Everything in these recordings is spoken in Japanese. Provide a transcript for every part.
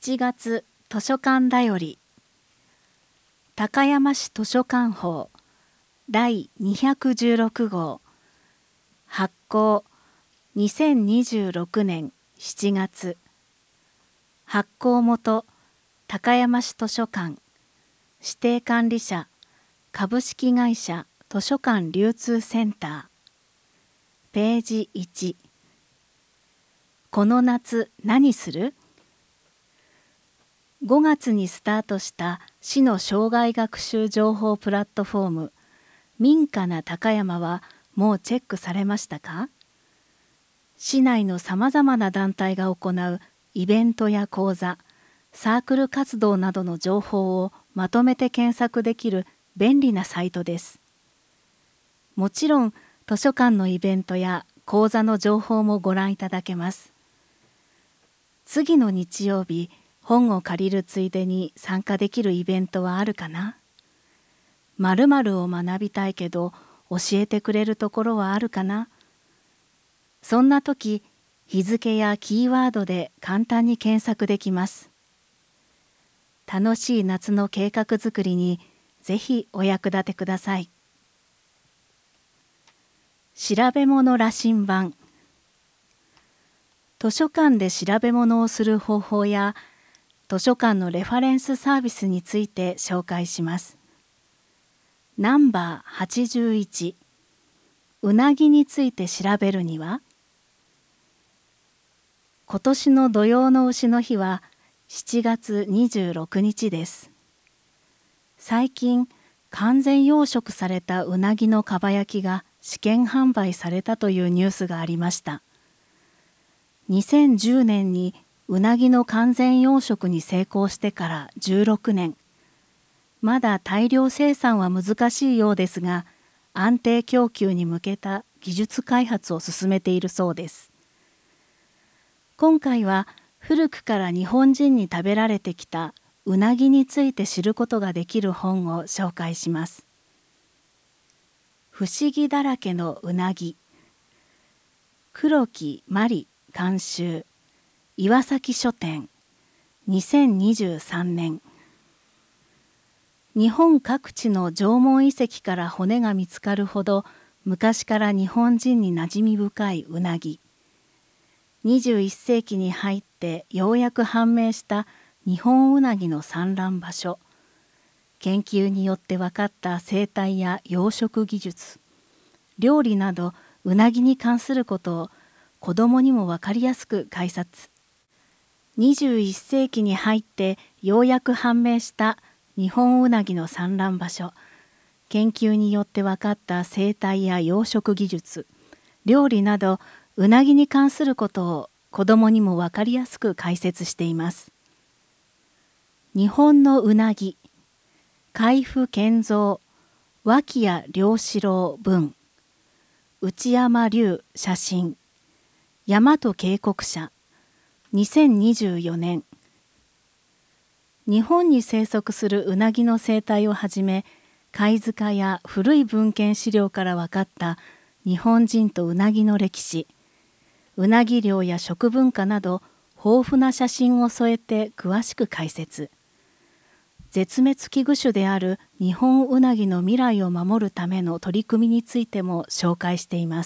7月図書館だより高山市図書館法第216号発行2026年7月発行元高山市図書館指定管理者株式会社図書館流通センターページ1この夏何する5月にスタートした市の生涯学習情報プラットフォーム民家な高山はもうチェックされましたか？市内のさまざまな団体が行うイベントや講座、サークル活動などの情報をまとめて検索できる便利なサイトです。もちろん図書館のイベントや講座の情報もご覧いただけます。次の日曜日、本を借りるついでに参加できるイベントはあるかな？〇〇を学びたいけど教えてくれるところはあるかな？そんな時、日付やキーワードで簡単に検索できます。楽しい夏の計画づくりにぜひお役立てください。調べ物羅針盤図書館で調べ物をする方法や図書館のレファレンスサービスについて紹介します。ナンバー81うなぎについて調べるには今年の土用の丑の日は7月26日です。最近完全養殖されたうなぎのかば焼きが試験販売されたというニュースがありました。2010年にうなぎの完全養殖に成功してから16年。まだ大量生産は難しいようですが、安定供給に向けた技術開発を進めているそうです。今回は古くから日本人に食べられてきたうなぎについて知ることができる本を紹介します。不思議だらけのうなぎ。黒木真理監修。岩崎書店。2023年。日本各地の縄文遺跡から骨が見つかるほど昔から日本人に馴染み深いうなぎ。21世紀に入ってようやく判明した日本うなぎの産卵場所。研究によって分かった生態や養殖技術、料理などうなぎに関することを子どもにも分かりやすく解説。21世紀に入ってようやく判明した日本うなぎの産卵場所、研究によって分かった生態や養殖技術、料理などうなぎに関することを子どもにも分かりやすく解説しています。日本のうなぎ、海部健三、脇谷良志郎文、内山龍写真、大和渓谷社、2024年。日本に生息するうなぎの生態をはじめ、貝塚や古い文献資料から分かった日本人とうなぎの歴史、うなぎ漁や食文化など豊富な写真を添えて詳しく解説。絶滅危惧種である日本うなぎの未来を守るための取り組みについても紹介しています。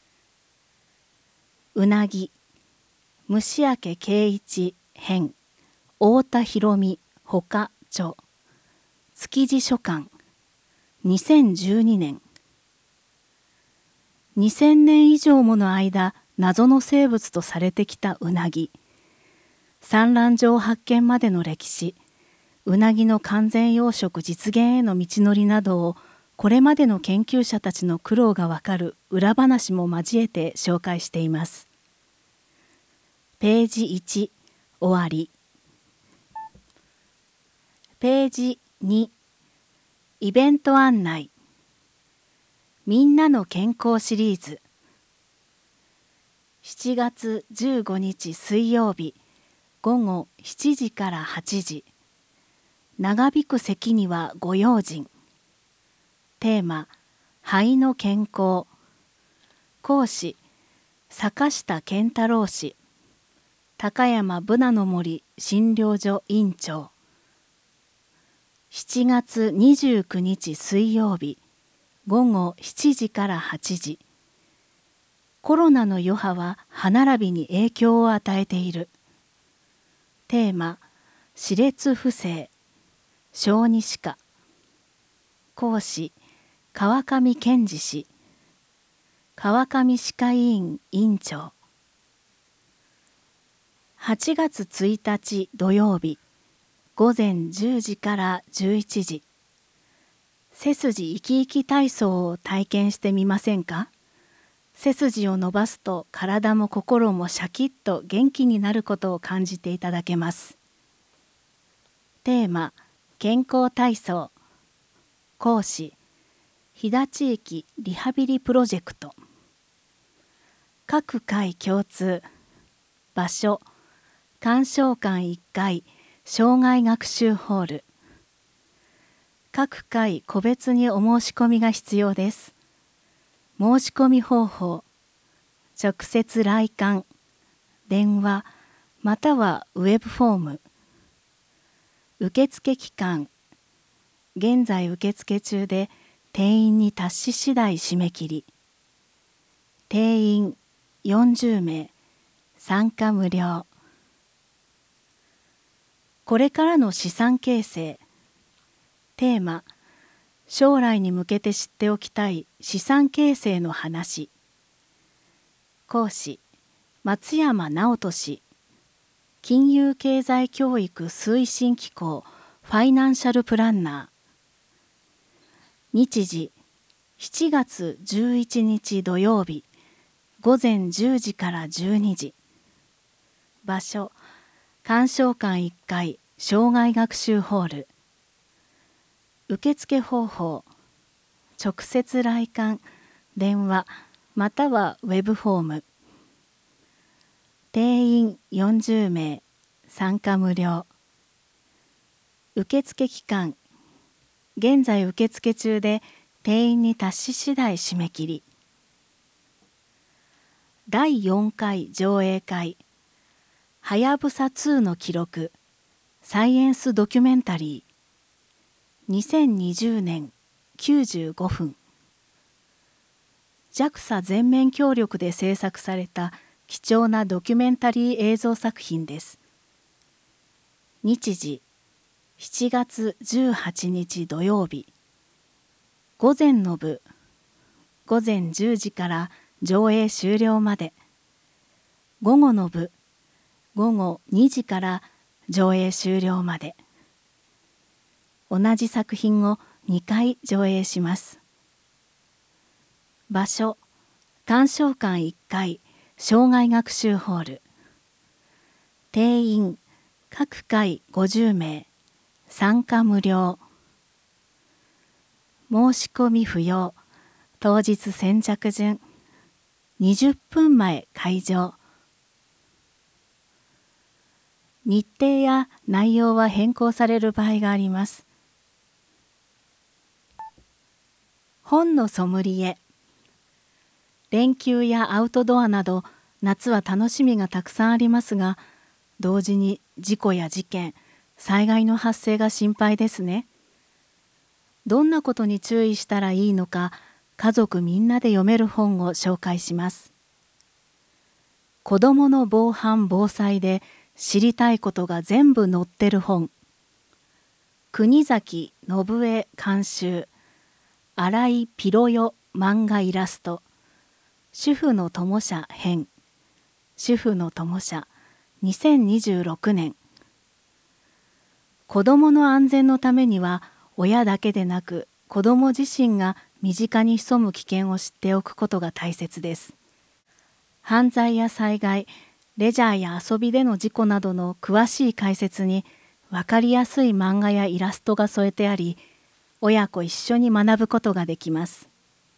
うなぎ、虫明圭一編、太田博美ほか著、築地書館、2012年。2000年以上もの間、謎の生物とされてきたうなぎ。産卵場発見までの歴史、うなぎの完全養殖実現への道のりなどを、これまでの研究者たちの苦労がわかる裏話も交えて紹介しています。ページ1、終わり。ページ2、イベント案内。みんなの健康シリーズ。7月15日水曜日、午後7時から8時。長引く咳にはご用心。テーマ、肺の健康。講師、坂下健太郎氏。 高山ブナの森診療所院長。7月29日水曜日午後7時から8時。コロナの余波は歯並びに影響を与えている。テーマ、歯列不整、小児歯科。講師、川上健二氏。川上歯科医院院長。8月1日土曜日午前10時から11時。背筋生き生き体操を体験してみませんか？背筋を伸ばすと体も心もシャキッと元気になることを感じていただけます。テーマ、健康体操。講師、飛騨地域リハビリプロジェクト。各回共通。場所、鑑賞館1階生涯学習ホール。各回個別にお申し込みが必要です。申し込み方法、直接来館、電話、またはウェブフォーム。受付期間、現在受付中で定員に達し次第締め切り。定員40名、参加無料。これからの資産形成。テーマ、将来に向けて知っておきたい資産形成の話。講師、松山直人氏。金融経済教育推進機構ファイナンシャルプランナー。日時、7月11日土曜日午前10時から12時。場所、鑑賞館1階生涯学習ホール。受付方法、直接来館、電話、またはウェブフォーム。定員40名、参加無料。受付期間、現在受付中で定員に達し次第締め切り。第4回上映会、はやぶさ2の記録、サイエンスドキュメンタリー。2020年95分。JAXA 全面協力で制作された貴重なドキュメンタリー映像作品です。日時、7月18日土曜日。午前の部、午前10時から上映終了まで。午後の部、午後2時から上映終了まで。同じ作品を2回上映します。場所、鑑賞館1階生涯学習ホール。定員、各回50名、参加無料。申し込み不要、当日先着順。20分前開場。日程や内容は変更される場合があります。本のソムリエ。連休やアウトドアなど夏は楽しみがたくさんありますが、同時に事故や事件、災害の発生が心配ですね。どんなことに注意したらいいのか、家族みんなで読める本を紹介します。子どもの防犯防災で知りたいことが全部載ってる本。国崎信江監修。新井ピロヨ漫画イラスト。主婦の友社編。主婦の友社。2026年。子どもの安全のためには、親だけでなく子ども自身が身近に潜む危険を知っておくことが大切です。犯罪や災害、レジャーや遊びでの事故などの詳しい解説に分かりやすい漫画やイラストが添えてあり、親子一緒に学ぶことができます。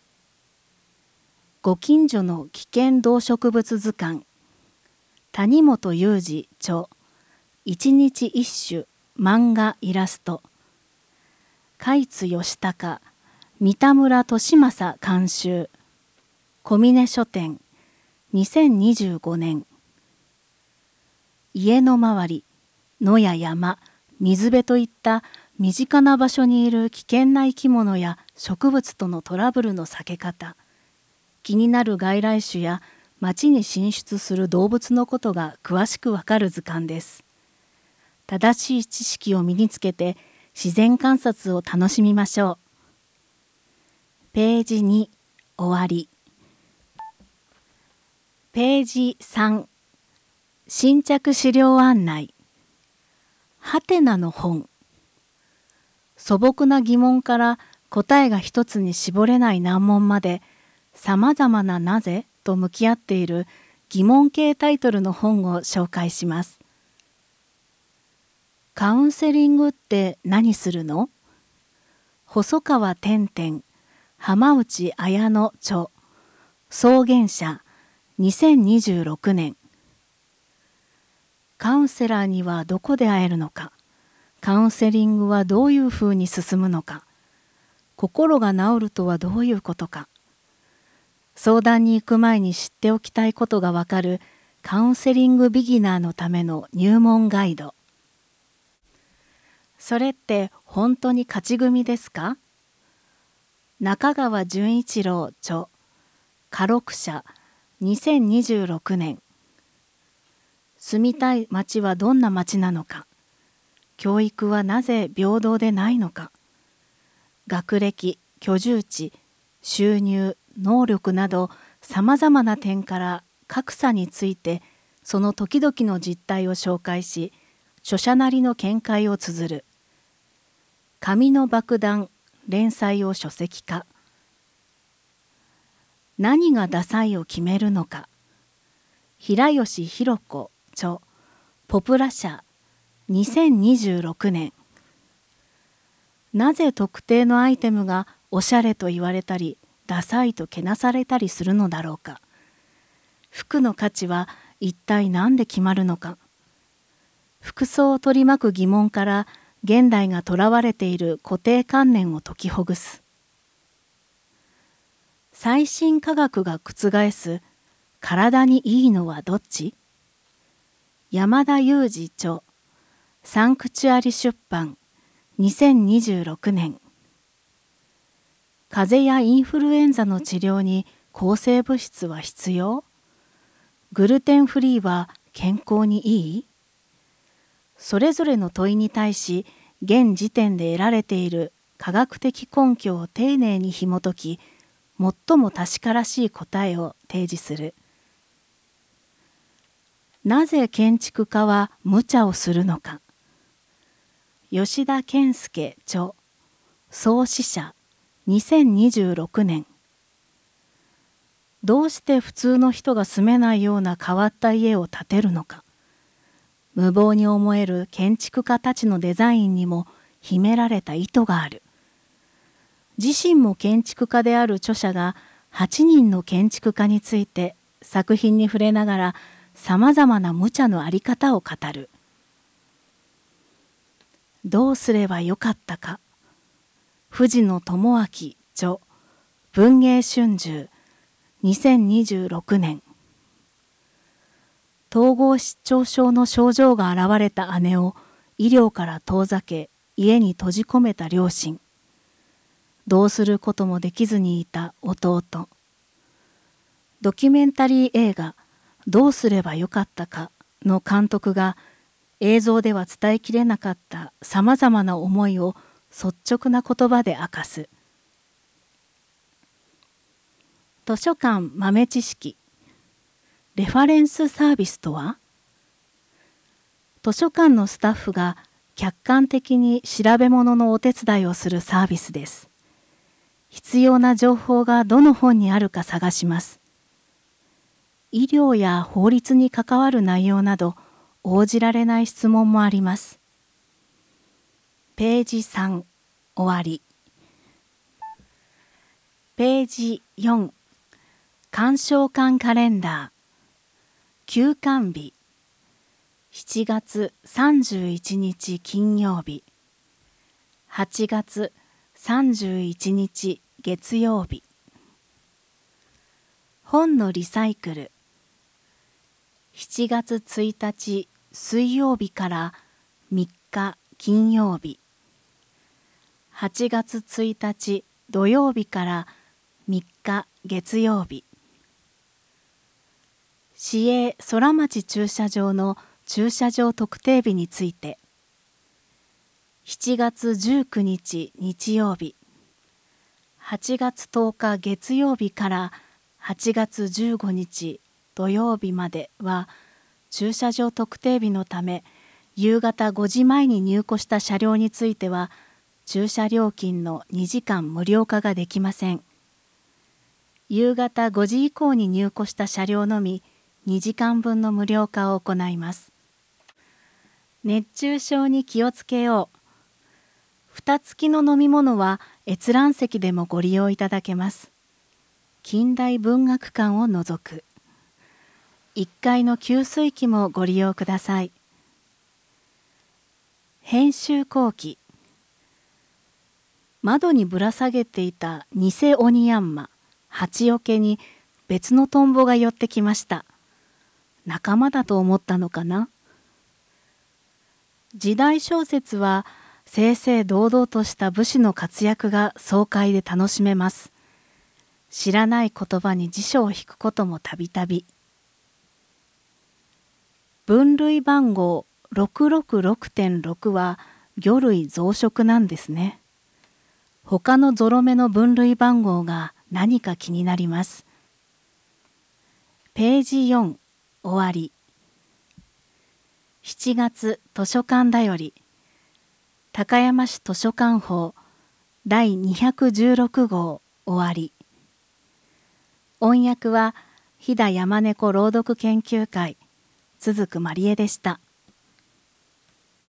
ご近所の危険動植物図鑑。谷本裕二著。一日一種漫画イラスト。海津義孝、三田村利正監修。小峰書店、2025年。 家の周り、野や山、水辺といった身近な場所にいる危険な生き物や植物とのトラブルの避け方、気になる外来種や町に進出する動物のことが詳しくわかる図鑑です。正しい知識を身につけて自然観察を楽しみましょう。ページ2、終わり。ページ3、新着資料案内。はてなの本。素朴な疑問から答えが一つに絞れない難問まで、さまざまななぜと向き合っている疑問系タイトルの本を紹介します。カウンセリングって何するの？細川天天、浜内綾乃著、草原社、2026年。カウンセラーにはどこで会えるのか、カウンセリングはどういうふうに進むのか、心が治るとはどういうことか、相談に行く前に知っておきたいことがわかるカウンセリングビギナーのための入門ガイド。それって本当に勝ち組ですか？中川純一郎著、家録者、2026年。住みたい町はどんな町なのか、教育はなぜ平等でないのか、学歴、居住地、収入、能力などさまざまな点から格差についてその時々の実態を紹介し、著者なりの見解を綴る。紙の爆弾、連載を書籍化。何がダサいを決めるのか。平吉弘子著、ポプラ社、2026年。なぜ特定のアイテムがおしゃれと言われたり、ダサいとけなされたりするのだろうか。服の価値は一体何で決まるのか。服装を取り巻く疑問から現代がとらわれている固定観念を解きほぐす。最新科学が覆す体にいいのはどっち？山田裕二著、サンクチュアリ出版、2026年。風邪やインフルエンザの治療に抗生物質は必要？グルテンフリーは健康にいい？それぞれの問いに対し、現時点で得られている科学的根拠を丁寧に紐解き、最も確からしい答えを提示する。なぜ建築家は無茶をするのか。吉田健介著、創始者、2026年。どうして普通の人が住めないような変わった家を建てるのか。無謀に思える建築家たちのデザインにも秘められた意図がある。自身も建築家である著者が8人の建築家について作品に触れながらさまざまな無茶のあり方を語る。どうすればよかったか。藤野智明著、文藝春秋、2026年。統合失調症の症状が現れた姉を医療から遠ざけ家に閉じ込めた両親。どうすることもできずにいた弟。ドキュメンタリー映画どうすればよかったかの監督が映像では伝えきれなかったさまざまな思いを率直な言葉で明かす。図書館豆知識。レファレンスサービスとは？図書館のスタッフが客観的に調べ物のお手伝いをするサービスです。必要な情報がどの本にあるか探します。医療や法律に関わる内容など応じられない質問もあります。ページ3、終わり。ページ4、鑑賞館カレンダー。休館日。7月31日金曜日。8月31日月曜日。本のリサイクル。7月1日水曜日から3日金曜日、8月1日土曜日から3日月曜日、市営空町駐車場の駐車場特定日について、7月19日日曜日、8月10日月曜日から8月15日土曜日までは駐車場特定日のため、夕方5時前に入庫した車両については駐車料金の2時間無料化ができません。夕方5時以降に入庫した車両のみ2時間分の無料化を行います。熱中症に気をつけよう。蓋付きの飲み物は閲覧席でもご利用いただけます。近代文学館を除く。1階の給水器もご利用ください。編集後期。窓にぶら下げていた偽オニヤンマ、蜂よけに別のトンボが寄ってきました。仲間だと思ったのかな。時代小説は正々堂々とした武士の活躍が爽快で楽しめます。知らない言葉に辞書を引くこともたびたび。分類番号666.6 は魚類増殖なんですね。他のゾロ目の分類番号が何か気になります。ページ4終わり。7月図書館だより。高山市図書館法第216号終わり。音訳は飛騨山猫朗読研究会、続くまりえでした。